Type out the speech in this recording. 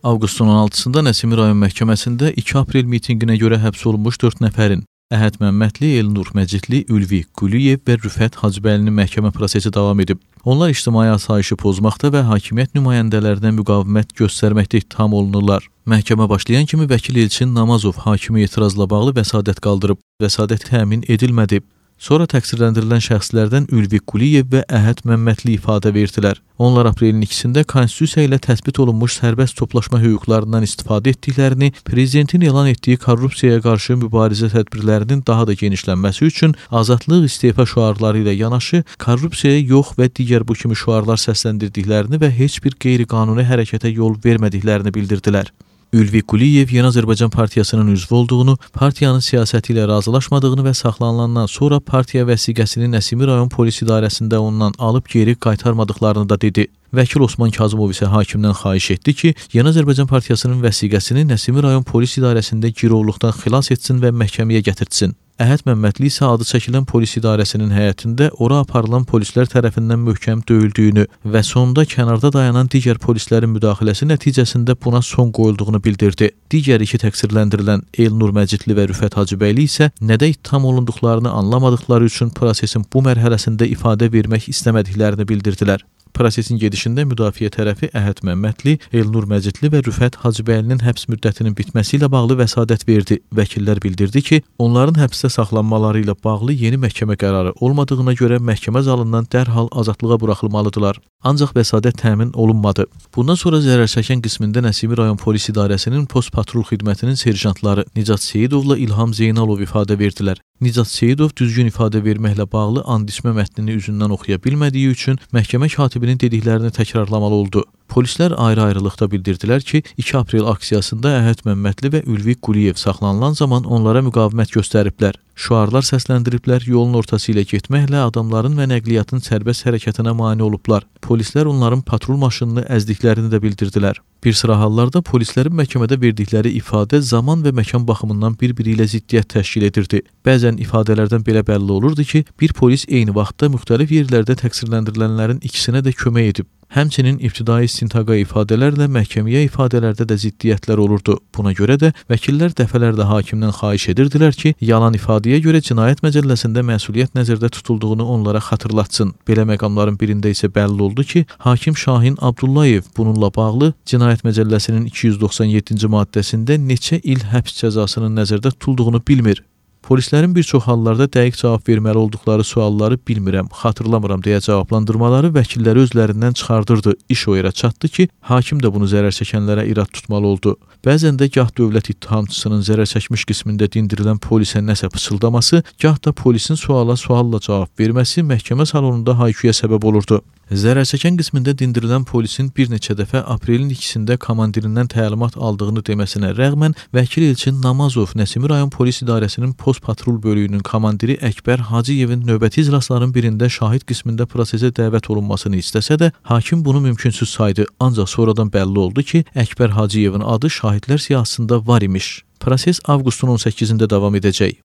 Avqustun 16-sında Nəsimi rayon məhkəməsində 2 aprel mitinqinə görə həbs olunmuş 4 nəfərin Əhəd Məmmədli, Elnur Məcidli, Ülvi Quliyev və Rüfət Hacıbəylinin məhkəmə prosesi davam edib. Onlar ictimai asayişi pozmaqda və hakimiyyət nümayəndələrinə müqavimət göstərməkdə ittiham olunurlar. Məhkəmə başlayan kimi vəkil Elçin Namazov hakimi etirazla bağlı vəsadət qaldırıb. Vəsadət təmin edilmədi. Sonra təqsirləndirilən şəxslərdən Ülvi Quliyev və Əhəd Məmmədli ifadə verdilər. Onlar aprelin 2-sində konstitusiya ilə təsbit olunmuş sərbəst toplaşma hüquqlarından istifadə etdiklərini, prezidentin elan etdiyi korrupsiyaya qarşı mübarizə tədbirlərinin daha da genişlənməsi üçün azadlıq istefa şüarları ilə yanaşı, korrupsiyaya yox və digər bu kimi şüarlar səsləndirdiklərini və heç bir qeyri-qanuni hərəkətə yol vermədiklərini bildirdilər. Ülvi Quliyev Yeni Azərbaycan Partiyasının üzvü olduğunu, partiyanın siyasəti ilə razılaşmadığını və saxlanılandan sonra partiya vəsiqəsini Nəsimi rayon polis idarəsində ondan alıb geri qaytarmadıqlarını da dedi. Vəkil Osman Kazımov isə hakimdən xahiş etdi ki, Yeni Azərbaycan Partiyasının vəsiqəsini Nəsimi rayon polis idarəsində girovluqdan xilas etsin və məhkəməyə gətirtsin. Əhəd Məmmədli isə adı çəkilən polis idarəsinin həyətində ora aparılan polislər tərəfindən möhkəm döyüldüyünü və sonunda kənarda dayanan digər polislərin müdaxiləsi nəticəsində buna son qoyulduğunu bildirdi. Digər iki təqsirləndirilən Elnur Məcidli və Rüfət Hacıbəyli isə nədə ittiham olunduqlarını anlamadıqları üçün prosesin bu mərhələsində ifadə vermək istəmədiklərini bildirdilər. Prosesin gedişində müdafiə tərəfi Əhəd Məmmədli, Elnur Məcidli və Rüfət Hacıbəylinin həbs müddətinin bitməsi ilə bağlı vəsadət verdi. Vəkillər bildirdi ki, onların həbsdə saxlanmaları ilə bağlı yeni məhkəmə qərarı olmadığına görə məhkəmə zalından dərhal azadlığa buraxılmalıdırlar. Ancaq vəsadət təmin olunmadı. Bundan sonra zərərçəkən qismində Nəsimi rayon polis idarəsinin post-patrul xidmətinin serjantları Nicat Seyidovla İlham Zeynalov ifadə verdilər. Nicat Seyidov düzgün ifadə verməklə bağlı andismə mətnini üzündən oxuya bilmədiyi üçün məhkəmə katibinin dediklərini təkrarlamalı oldu. Polislər ayrı-ayrılıqda bildirdilər ki, 2 aprel aksiyasında Əhəd Məmmədli və Ülvi Quliyev saxlanılan zaman onlara müqavimət göstəriblər. Şüarlar səsləndiriblər, yolun ortası ilə getməklə adamların və nəqliyyatın sərbəst hərəkətinə mane olublar. Polislər onların patrul maşınını əzdiklərini də bildirdilər. Bir sıra hallarda polislərin məhkəmədə verdikləri ifadə zaman və məkan baxımından bir-biri ilə ziddiyyət təşkil edirdi. Bəzən ifadələrdən belə bəlli olurdu ki, bir polis eyni vaxtda müxtəlif yerlərdə təqsirləndirilənlərin ikisinə də kömək edib. Həmçinin ibtidai istintaqa ifadələrlə məhkəməyə ifadələrdə də ziddiyyətlər olurdu. Buna görə də vəkillər dəfələrlə hakimdən xahiş edirdilər ki, yalan ifadəyə görə Cinayət Məcəlləsində məsuliyyət nəzərdə tutulduğunu onlara xatırlatsın. Belə məqamların birində isə bəlli oldu ki, hakim Şahin Abdullayev bununla bağlı Cinayət Məcəlləsinin 297-ci maddəsində neçə il həbs cəzasının nəzərdə tutulduğunu bilmir. Polislərin bir çox hallarda dəqiq cavab verməli olduqları sualları bilmirəm, xatırlamıram deyə cavablandırmaları vəkilləri özlərindən çıxardırdı. İş o yerə çatdı ki, hakim də bunu zərər çəkənlərə irad tutmalı oldu. Bəzən də gah dövlət ittihamçısının zərər çəkmiş qismində dindirilən polisə nəsə pıçıldaması, gah da polisin suala sualla cavab verməsi məhkəmə salonunda hayküyə səbəb olurdu. Zərərçəkən qismində dindirilən polisin bir neçə dəfə aprelin 2-sində komandirindən təlimat aldığını deməsinə rəğmən, vəkil Elçin Namazov Nəsimi rayon polis idarəsinin post-patrul bölüyünün komandiri Əkbər Hacıyevin növbəti iclasların birində şahid qismində prosesə dəvət olunmasını istəsə də, hakim bunu mümkünsüz saydı. Ancaq sonradan bəlli oldu ki, Əkbər Hacıyevin adı şahidlər siyahısında var imiş. Proses avqustun 18-də davam edəcək.